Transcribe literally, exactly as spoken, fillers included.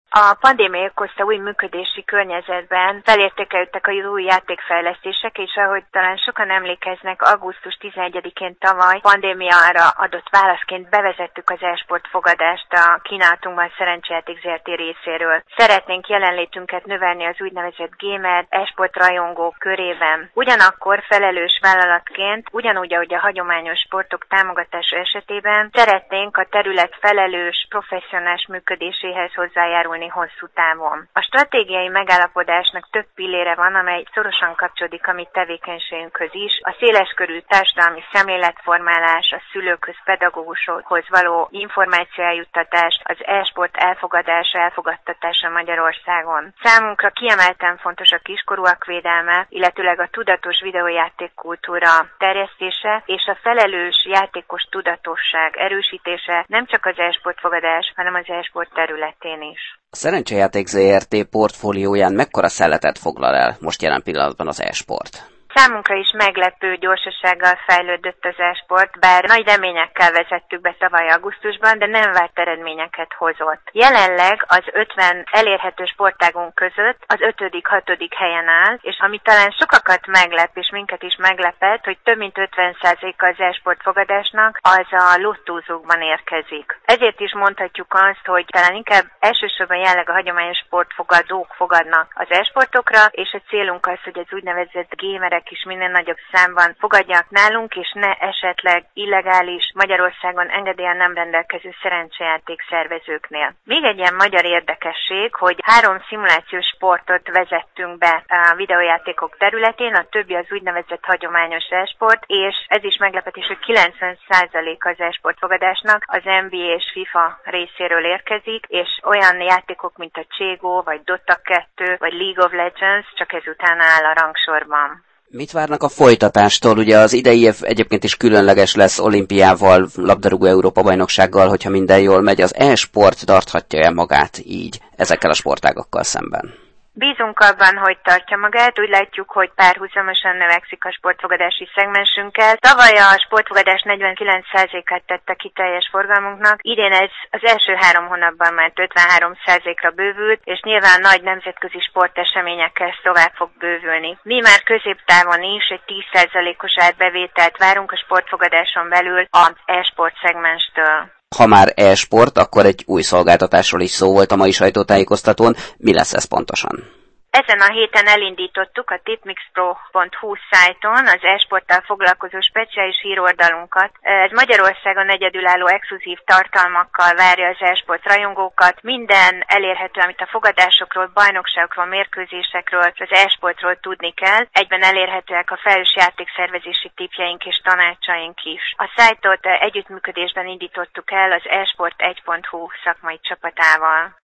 A pandémia okozta új működési környezetben felértékelődtek a új játékfejlesztések, és ahogy talán sokan emlékeznek, augusztus tizenegyedikén tavaly pandémiára adott válaszként bevezettük az e-sport fogadást a kínálatunkban Szerencsejáték Zrt. Részéről. Szeretnénk jelenlétünket növelni az úgynevezett gamer e-sport rajongók körében. Ugyanakkor felelős vállalatként, ugyanúgy, ahogy a hagyományos sportok támogatása esetében, szeretnénk a terület felelős, professzionális működéséhez hozzájárulni hosszú távon. A stratégiai megállapodásnak több pillére van, amely szorosan kapcsolódik a mi tevékenységünkhöz is. A széleskörű társadalmi szemléletformálás, a szülőkhöz, pedagógusokhoz való információeljuttatás, az e-sport elfogadása, elfogadtatása Magyarországon. Számunkra kiemelten fontos a kiskorúak védelme, illetőleg a tudatos videójáték kultúra terjesztése és a felelős játékos tudatosság erősítése nem csak az e-sport fogadás, hanem az e-sport területén is. A Szerencsejáték Zrt. Portfólióján mekkora szeletet foglal el most jelen pillanatban az e-sport? Számunkra is meglepő gyorsasággal fejlődött az e-sport, bár nagy reményekkel vezettük be tavaly augusztusban, de nem várt eredményeket hozott. Jelenleg az ötven elérhető sportágunk között az ötödik-hatodik helyen áll, és ami talán sokakat meglep, és minket is meglepett, hogy több mint ötven százaléka az e-sport fogadásnak az a lottózókban érkezik. Ezért is mondhatjuk azt, hogy talán inkább elsősorban jelenleg a hagyományos sportfogadók fogadnak az e-sportokra, és a célunk az, hogy az úgynevezett gamerek is minél nagyobb számban fogadják nálunk, és ne esetleg illegális, Magyarországon engedélyen nem rendelkező szerencsejáték szervezőknél. Még egy ilyen magyar érdekesség, hogy három szimulációs sportot vezettünk be a videójátékok területén, a többi az úgynevezett hagyományos e-sport, és ez is meglepetés, hogy kilencven százaléka az e-sport fogadásnak az en bé á és FIFA részéről érkezik, és olyan játékok, mint a Cségó, vagy Dota kettő, vagy League of Legends csak ezután áll a rangsorban. Mit várnak a folytatástól? Ugye az idei év egyébként is különleges lesz olimpiával, labdarúgó Európa-bajnoksággal, hogyha minden jól megy. Az e-sport tarthatja-e magát így ezekkel a sportágakkal szemben? Bízunk abban, hogy tartja magát, úgy látjuk, hogy párhuzamosan növekszik a sportfogadási szegmensünkkel. Tavaly a sportfogadás negyvenkilenc százalékát tette ki teljes forgalmunknak, idén ez az első három hónapban már ötvenhárom százalékra bővült, és nyilván nagy nemzetközi sporteseményekkel tovább fog bővülni. Mi már középtávon is egy tíz százalékos árbevételt várunk a sportfogadáson belül az e-sport szegmenstől. Ha már e-sport, akkor egy új szolgáltatásról is szó volt a mai sajtótájékoztatón. Mi lesz ez pontosan? Ezen a héten elindítottuk a tipmixpro pont hu szájton az e-sporttal foglalkozó speciális híroldalunkat. Ez Magyarországon egyedülálló exkluzív tartalmakkal várja az e-sport rajongókat. Minden elérhető, amit a fogadásokról, bajnokságokról, mérkőzésekről, az e-sportról tudni kell. Egyben elérhetőek a felelős játékszervezési tippjeink és tanácsaink is. A szájtot együttműködésben indítottuk el az e sport egy pont hu szakmai csapatával.